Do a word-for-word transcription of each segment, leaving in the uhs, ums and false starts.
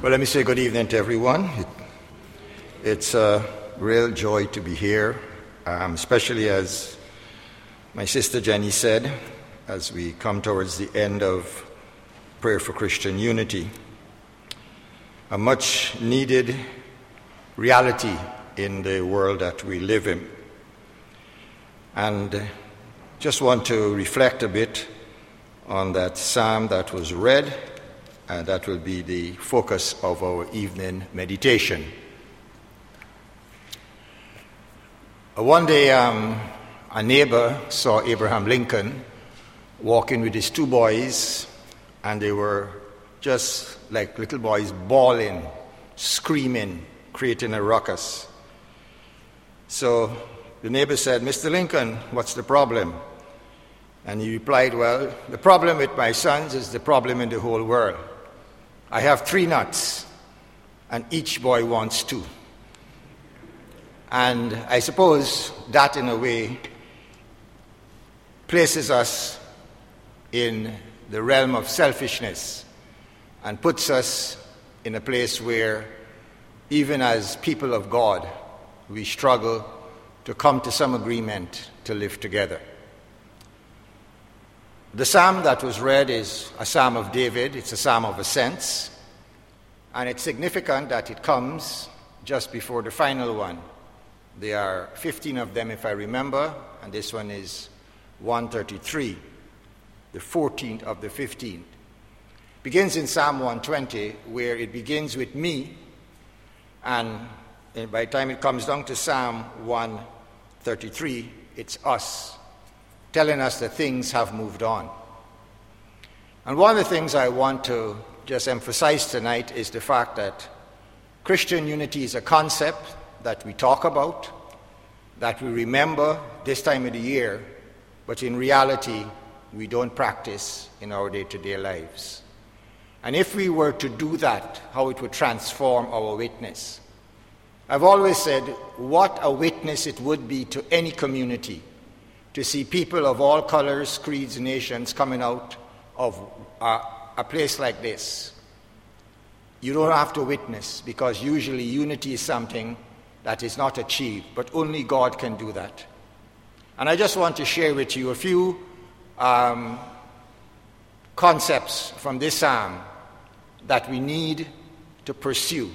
Well, let me say good evening to everyone. It, it's a real joy to be here, um, especially as my sister Jenny said, as we come towards the end of Prayer for Christian Unity. A much needed reality in the world that we live in. And just want to reflect a bit on that psalm that was read, and that will be the focus of our evening meditation. One day, um, a neighbor saw Abraham Lincoln walking with his two boys, and they were just like little boys bawling, screaming, creating a ruckus. So the neighbor said, "Mister Lincoln, what's the problem?" And he replied, "Well, the problem with my sons is the problem in the whole world. I have three nuts, and each boy wants two." And I suppose that, in a way, places us in the realm of selfishness and puts us in a place where, even as people of God, we struggle to come to some agreement to live together. The psalm that was read is a psalm of David. It's a psalm of ascents. And it's significant that it comes just before the final one. There are fifteen of them, if I remember, and this one is one thirty-three, the fourteenth of the fifteenth. Begins in Psalm one twenty, where it begins with me, and by the time it comes down to Psalm one thirty-three, it's us, telling us that things have moved on. And one of the things I want to just emphasize tonight is the fact that Christian unity is a concept that we talk about, that we remember this time of the year, but in reality, we don't practice in our day-to-day lives. And if we were to do that, how it would transform our witness. I've always said what a witness it would be to any community to see people of all colors, creeds, nations coming out of a, a place like this. You don't have to witness, because usually unity is something that is not achieved, but only God can do that. And I just want to share with you a few um, concepts from this psalm that we need to pursue.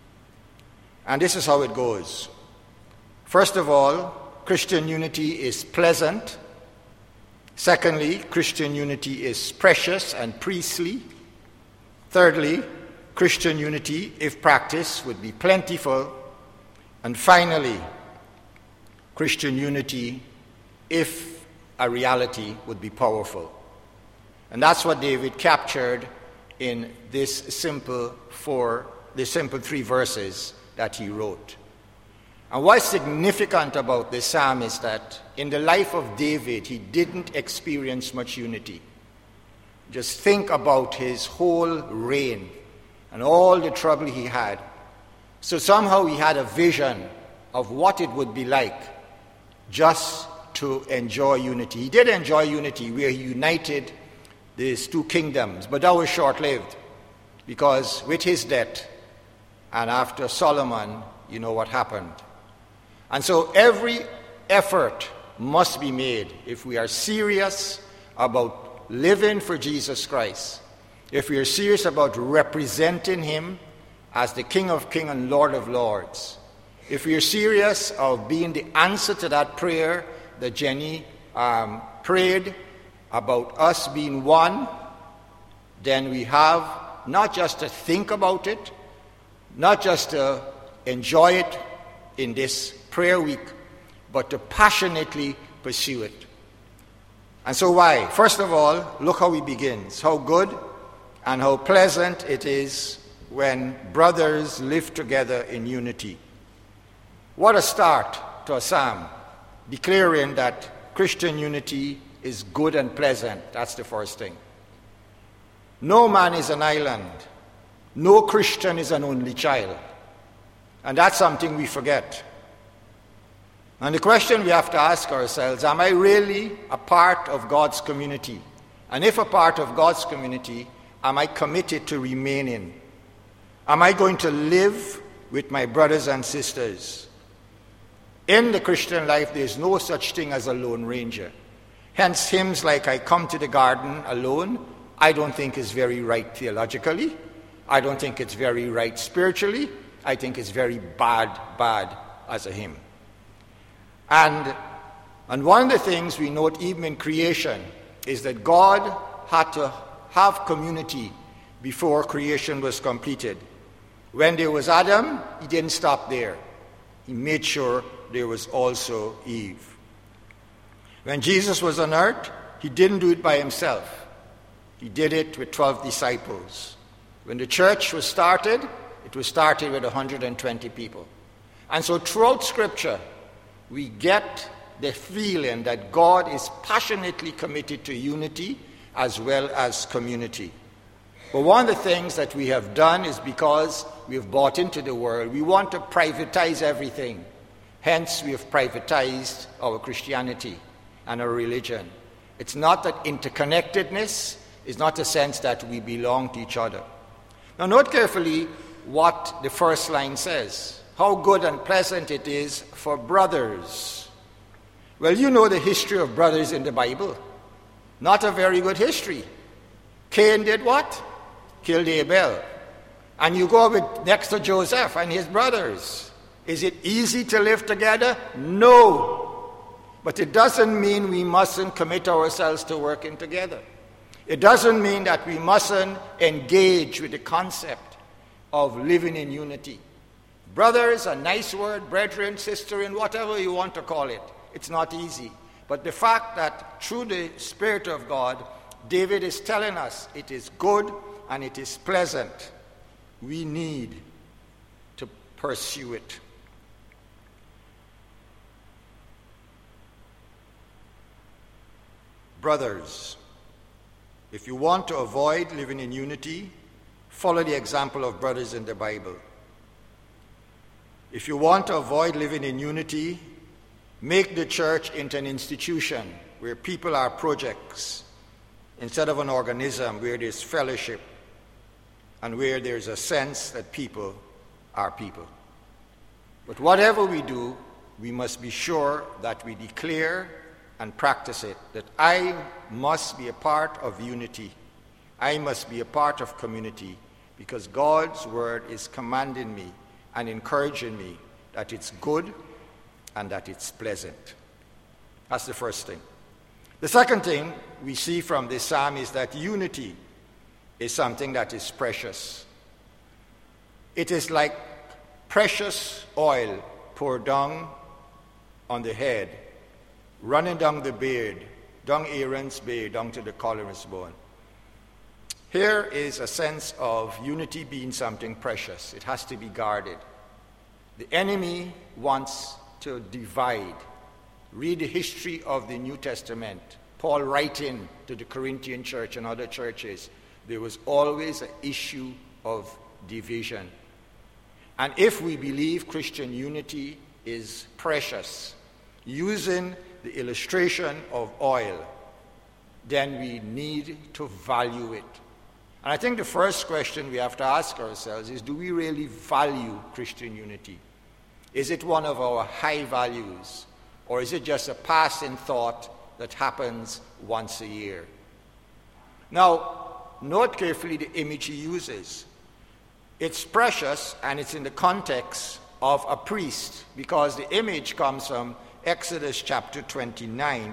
And this is how it goes. First of all, Christian unity is pleasant. Secondly, Christian unity is precious and priestly. Thirdly, Christian unity, if practiced, would be plentiful. And finally, Christian unity, if a reality, would be powerful. And that's what David captured in this simple four, this simple three verses that he wrote. And what's significant about this psalm is that in the life of David, he didn't experience much unity. Just think about his whole reign and all the trouble he had. So somehow he had a vision of what it would be like just to enjoy unity. He did enjoy unity where he united these two kingdoms, but that was short-lived, because with his death and after Solomon, you know what happened. And so every effort must be made if we are serious about living for Jesus Christ, if we are serious about representing him as the King of Kings and Lord of Lords, if we are serious of being the answer to that prayer that Jenny um, prayed about us being one, then we have not just to think about it, not just to enjoy it in this prayer week, but to passionately pursue it. And so why? First of all, look how he begins. How good and how pleasant it is when brothers live together in unity. What a start to a psalm, declaring that Christian unity is good and pleasant. That's the first thing. No man is an island. No Christian is an only child. And that's something we forget. And the question we have to ask ourselves, am I really a part of God's community? And if a part of God's community, am I committed to remaining? Am I going to live with my brothers and sisters? In the Christian life, there is no such thing as a lone ranger. Hence, hymns like I Come to the Garden Alone, I don't think is very right theologically. I don't think it's very right spiritually. I think it's very bad, bad as a hymn. And, and one of the things we note even in creation is that God had to have community before creation was completed. When there was Adam, he didn't stop there. He made sure there was also Eve. When Jesus was on earth, he didn't do it by himself. He did it with twelve disciples. When the church was started, it was started with one hundred twenty people. And so throughout Scripture, we get the feeling that God is passionately committed to unity as well as community. But one of the things that we have done is because we have bought into the world, we want to privatize everything. Hence, we have privatized our Christianity and our religion. It's not that interconnectedness is not a sense that we belong to each other. Now, note carefully what the first line says. How good and pleasant it is for brothers. Well, you know the history of brothers in the Bible. Not a very good history. Cain did what? Killed Abel. And you go with next to Joseph and his brothers. Is it easy to live together? No. But it doesn't mean we mustn't commit ourselves to working together. It doesn't mean that we mustn't engage with the concept of living in unity. Brother is a nice word, brethren, sister, and whatever you want to call it. It's not easy. But the fact that through the Spirit of God, David is telling us it is good and it is pleasant. We need to pursue it. Brothers, if you want to avoid living in unity, follow the example of brothers in the Bible. If you want to avoid living in unity, make the church into an institution where people are projects instead of an organism where there's fellowship and where there's a sense that people are people. But whatever we do, we must be sure that we declare and practice it, that I must be a part of unity. I must be a part of community because God's word is commanding me and encouraging me that it's good and that it's pleasant. That's the first thing. The second thing we see from this psalm is that unity is something that is precious. It is like precious oil poured down on the head, running down the beard, down Aaron's beard, down to the collar's bone. Here is a sense of unity being something precious. It has to be guarded. The enemy wants to divide. Read the history of the New Testament. Paul writing to the Corinthian church and other churches, there was always an issue of division. And if we believe Christian unity is precious, using the illustration of oil, then we need to value it. And I think the first question we have to ask ourselves is, do we really value Christian unity? Is it one of our high values? Or is it just a passing thought that happens once a year? Now, note carefully the image he uses. It's precious, and it's in the context of a priest, because the image comes from Exodus chapter twenty-nine,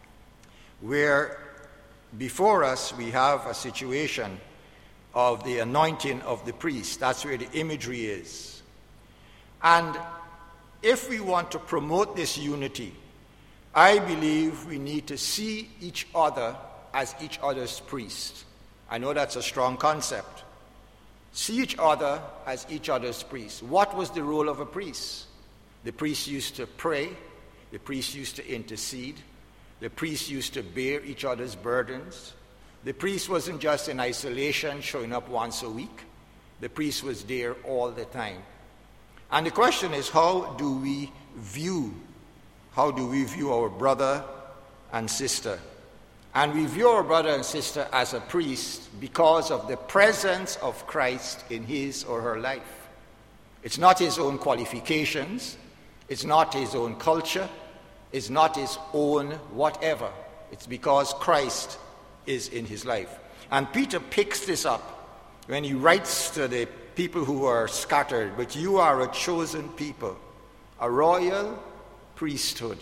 where before us we have a situation of the anointing of the priest. That's where the imagery is. And if we want to promote this unity, I believe we need to see each other as each other's priest. I know that's a strong concept. See each other as each other's priest. What was the role of a priest? The priest used to pray. The priest used to intercede. The priest used to bear each other's burdens. The priest wasn't just in isolation, showing up once a week. The priest was there all the time. And the question is, how do we view, how do we view our brother and sister? And we view our brother and sister as a priest because of the presence of Christ in his or her life. It's not his own qualifications. It's not his own culture. It's not his own whatever. It's because Christ is in his life. And Peter picks this up when he writes to the people who are scattered, but you are a chosen people, a royal priesthood.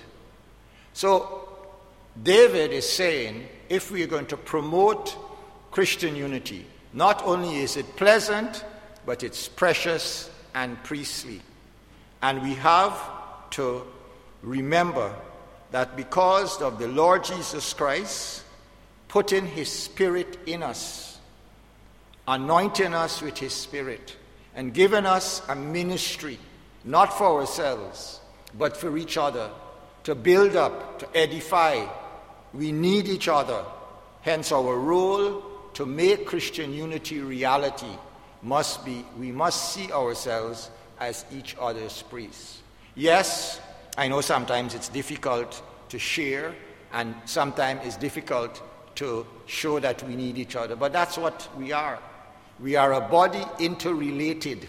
So David is saying, if we are going to promote Christian unity, not only is it pleasant, but it's precious and priestly. And we have to remember that because of the Lord Jesus Christ putting his Spirit in us, anointing us with his Spirit, and giving us a ministry, not for ourselves, but for each other, to build up, to edify. We need each other. Hence our role to make Christian unity reality must be, we must see ourselves as each other's priests. Yes, I know sometimes it's difficult to share, and sometimes it's difficult to show that we need each other, but that's what we are. We are a body interrelated,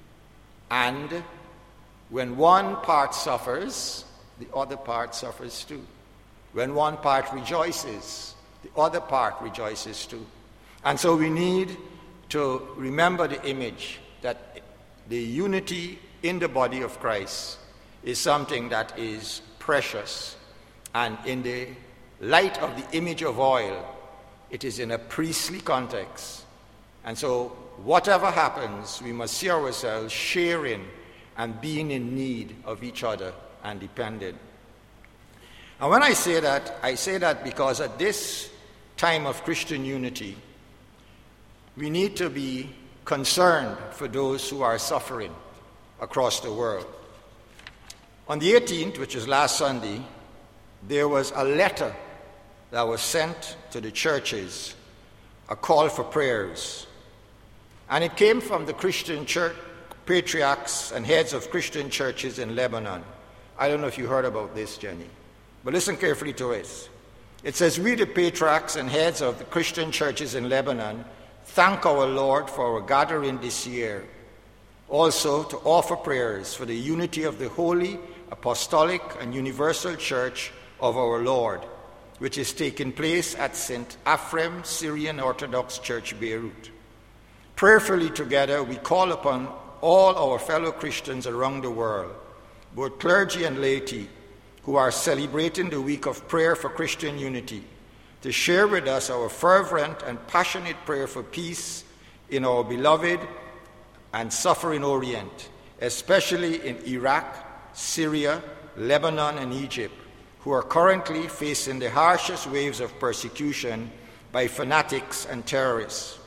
and when one part suffers, the other part suffers too. When one part rejoices, the other part rejoices too. And so we need to remember the image that the unity in the body of Christ is something that is precious. And in the light of the image of oil, it is in a priestly context. And so whatever happens, we must see ourselves sharing and being in need of each other and dependent. And when I say that, I say that because at this time of Christian unity, we need to be concerned for those who are suffering across the world. On the eighteenth, which is last Sunday, there was a letter that was sent to the churches, a call for prayers. And it came from the Christian church patriarchs and heads of Christian churches in Lebanon. I don't know if you heard about this, Jenny, but listen carefully to it. It says, we, the patriarchs and heads of the Christian churches in Lebanon, thank our Lord for our gathering this year. Also to offer prayers for the unity of the Holy, Apostolic, and Universal Church of our Lord, which is taking place at Saint Ephraim Syrian Orthodox Church, Beirut. Prayerfully together, we call upon all our fellow Christians around the world, both clergy and laity, who are celebrating the week of prayer for Christian unity, to share with us our fervent and passionate prayer for peace in our beloved and suffering Orient, especially in Iraq, Syria, Lebanon, and Egypt, who are currently facing the harshest waves of persecution by fanatics and terrorists.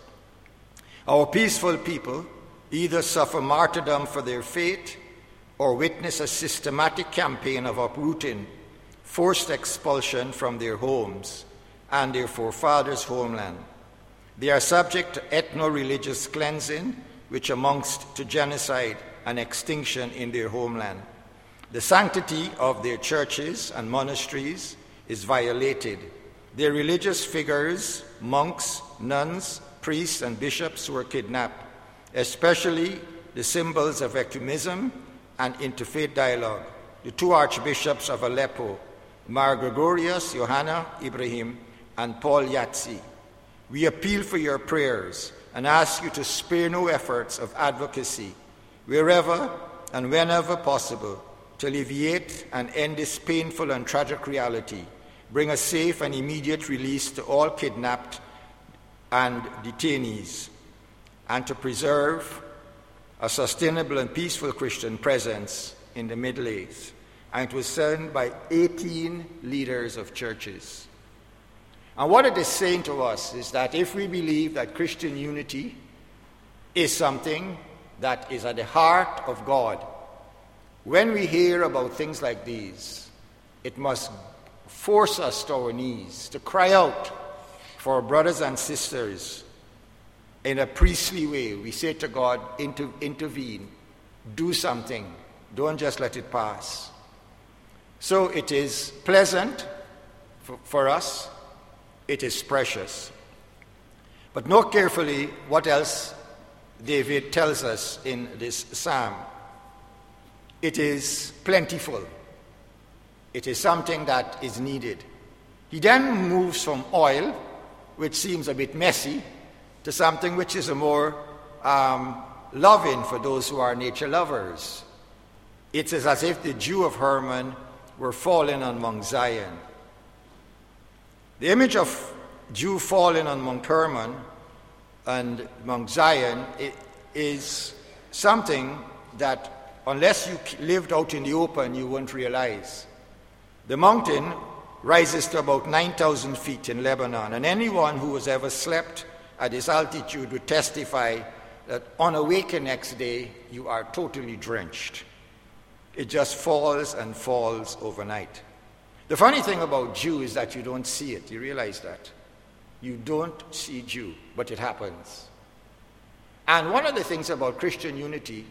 Our peaceful people either suffer martyrdom for their faith or witness a systematic campaign of uprooting, forced expulsion from their homes and their forefathers' homeland. They are subject to ethno-religious cleansing, which amounts to genocide and extinction in their homeland. The sanctity of their churches and monasteries is violated. Their religious figures, monks, nuns, priests, and bishops were kidnapped, especially the symbols of ecumenism and interfaith dialogue. The two archbishops of Aleppo, Mar Gregorius Johanna Ibrahim and Paul Yatsi. We appeal for your prayers and ask you to spare no efforts of advocacy, wherever and whenever possible, to alleviate and end this painful and tragic reality, bring a safe and immediate release to all kidnapped and detainees, and to preserve a sustainable and peaceful Christian presence in the Middle East. And it was sent by eighteen leaders of churches. And what it is saying to us is that if we believe that Christian unity is something that is at the heart of God, when we hear about things like these, it must force us to our knees, to cry out for our brothers and sisters in a priestly way. We say to God, Inter- intervene, do something, don't just let it pass. So it is pleasant for, for us it is precious. But note carefully what else David tells us in this psalm. It is plentiful. It is something that is needed. He then moves from oil, which seems a bit messy, to something which is a more um, loving for those who are nature lovers. It is as if the dew of Hermon were falling on Mount Zion. The image of dew falling on Mount Hermon and Mount Zion it is something that, unless you lived out in the open, you wouldn't realize. The mountain rises to about nine thousand feet in Lebanon, and anyone who has ever slept at this altitude would testify that on awakening next day, you are totally drenched. It just falls and falls overnight. The funny thing about dew is that you don't see it. You realize that? You don't see dew, but it happens. And one of the things about Christian unity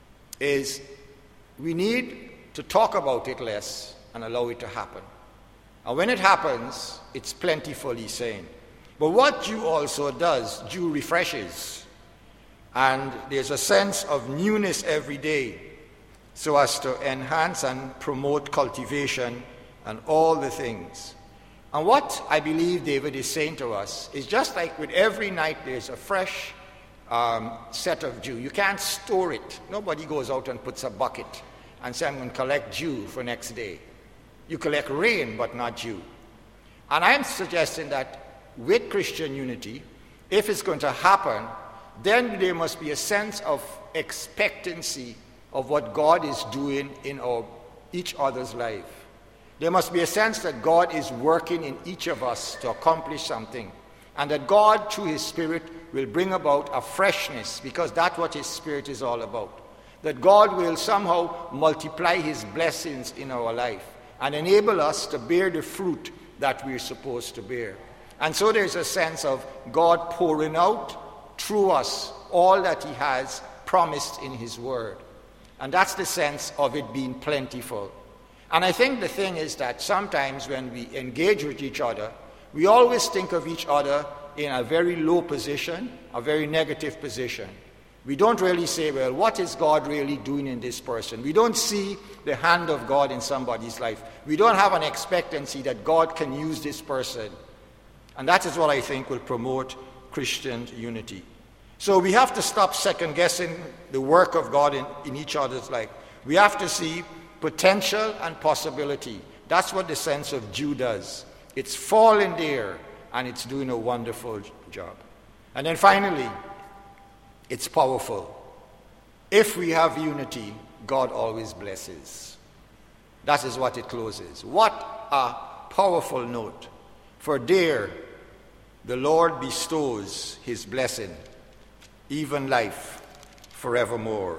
is we need to talk about it less and allow it to happen. And when it happens, it's plentifully saying. But what dew also does, dew refreshes. And there's a sense of newness every day so as to enhance and promote cultivation and all the things. And what I believe David is saying to us is just like with every night there's a fresh um, set of dew. You can't store it. Nobody goes out and puts a bucket and says, I'm going to collect dew for next day. You collect rain, but not dew. And I'm suggesting that with Christian unity, if it's going to happen, then there must be a sense of expectancy of what God is doing in our, each other's life. There must be a sense that God is working in each of us to accomplish something, and that God, through His Spirit, will bring about a freshness, because that's what His Spirit is all about. That God will somehow multiply His blessings in our life and enable us to bear the fruit that we're supposed to bear. And so there's a sense of God pouring out through us all that He has promised in His Word. And that's the sense of it being plentiful. And I think the thing is that sometimes when we engage with each other, we always think of each other in a very low position, a very negative position. We don't really say, well, what is God really doing in this person? We don't see the hand of God in somebody's life. We don't have an expectancy that God can use this person. And that is what I think will promote Christian unity. So we have to stop second-guessing the work of God in, in each other's life. We have to see potential and possibility. That's what the sense of dew does. It's falling there, and it's doing a wonderful job. And then finally, it's powerful. If we have unity, God always blesses. That is what it closes. What a powerful note. For there, the Lord bestows His blessing, even life forevermore.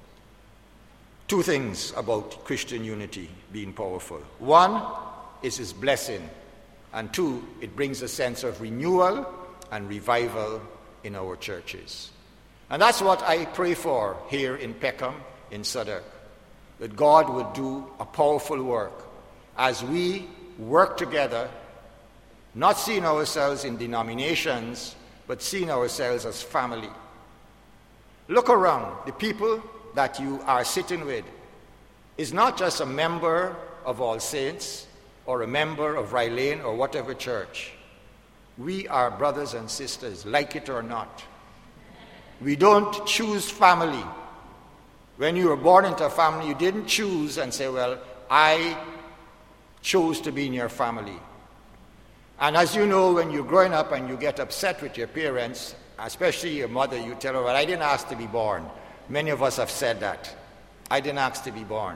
Two things about Christian unity being powerful. One is His blessing, and two, it brings a sense of renewal and revival in our churches. And that's what I pray for here in Peckham, in Southwark, that God would do a powerful work as we work together, not seeing ourselves in denominations, but seeing ourselves as family. Look around. The people that you are sitting with is not just a member of All Saints or a member of Rye Lane or whatever church. We are brothers and sisters, like it or not. We don't choose family. When you were born into a family, you didn't choose and say, well, I chose to be in your family. And as you know, when you're growing up and you get upset with your parents, especially your mother, you tell her, well, I didn't ask to be born. Many of us have said that. I didn't ask to be born.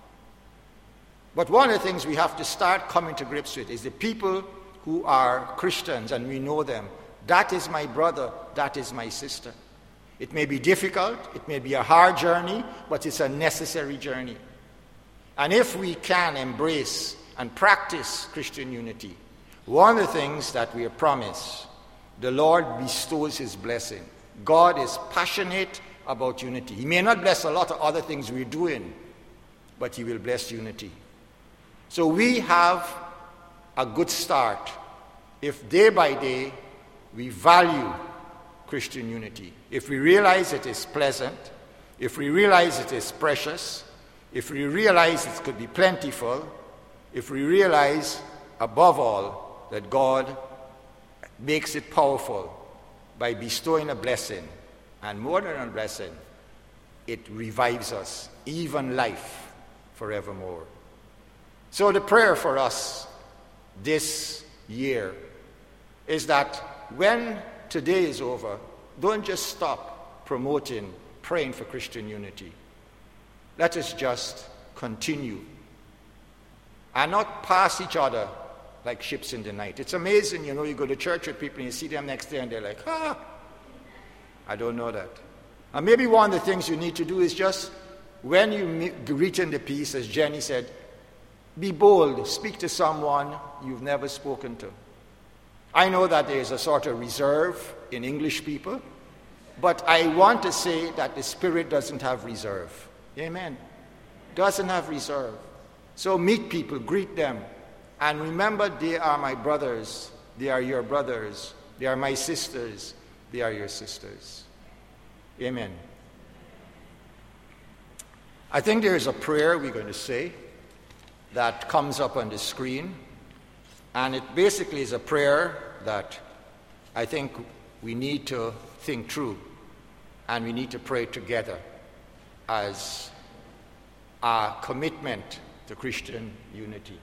But one of the things we have to start coming to grips with is the people who are Christians, and we know them. That is my brother, that is my sister. It may be difficult, it may be a hard journey, but it's a necessary journey. And if we can embrace and practice Christian unity, one of the things that we are promised, the Lord bestows His blessing. God is passionate about unity. He may not bless a lot of other things we're doing, but He will bless unity. So we have a good start if day by day we value Christian unity, if we realize it is pleasant, if we realize it is precious, if we realize it could be plentiful, if we realize, above all, that God makes it powerful by bestowing a blessing, and more than a blessing, it revives us, even life, forevermore. So the prayer for us this year is that when today is over, don't just stop promoting, praying for Christian unity. Let us just continue and not pass each other like ships in the night. It's amazing, you know, you go to church with people and you see them next day and they're like, ah, I don't know that. And maybe one of the things you need to do is just, when you meet, reach in the peace, as Jenny said, be bold, speak to someone you've never spoken to. I know that there's a sort of reserve in English people, but I want to say that the Spirit doesn't have reserve. Amen. Doesn't have reserve. So meet people, greet them, and remember they are my brothers, they are your brothers, they are my sisters, they are your sisters. Amen. I think there is a prayer we're going to say that comes up on the screen, and it basically is a prayer that I think we need to think through, and we need to pray together as our commitment to Christian unity.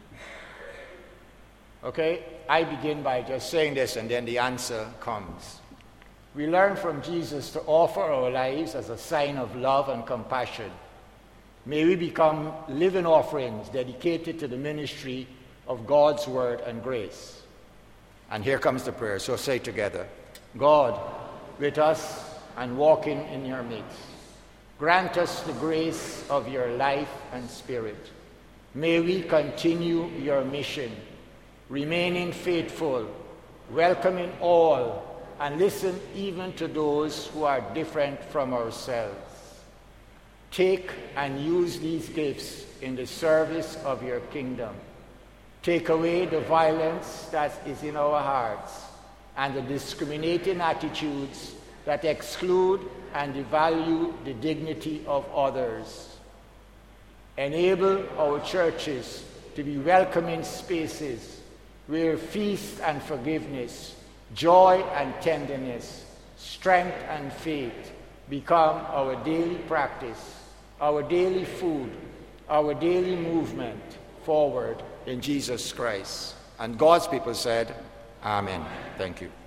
Okay, I begin by just saying this, and then the answer comes. We learn from Jesus to offer our lives as a sign of love and compassion. May we become living offerings dedicated to the ministry of God's word and grace. And here comes the prayer, so say together. God, with us and walking in your midst, grant us the grace of your life and spirit. May we continue your mission, remaining faithful, welcoming all, and listen even to those who are different from ourselves. Take and use these gifts in the service of your kingdom. Take away the violence that is in our hearts and the discriminating attitudes that exclude and devalue the dignity of others. Enable our churches to be welcoming spaces where feast and forgiveness, joy and tenderness, strength and faith become our daily practice, our daily food, our daily movement forward in Jesus Christ. And God's people said, Amen. Thank you.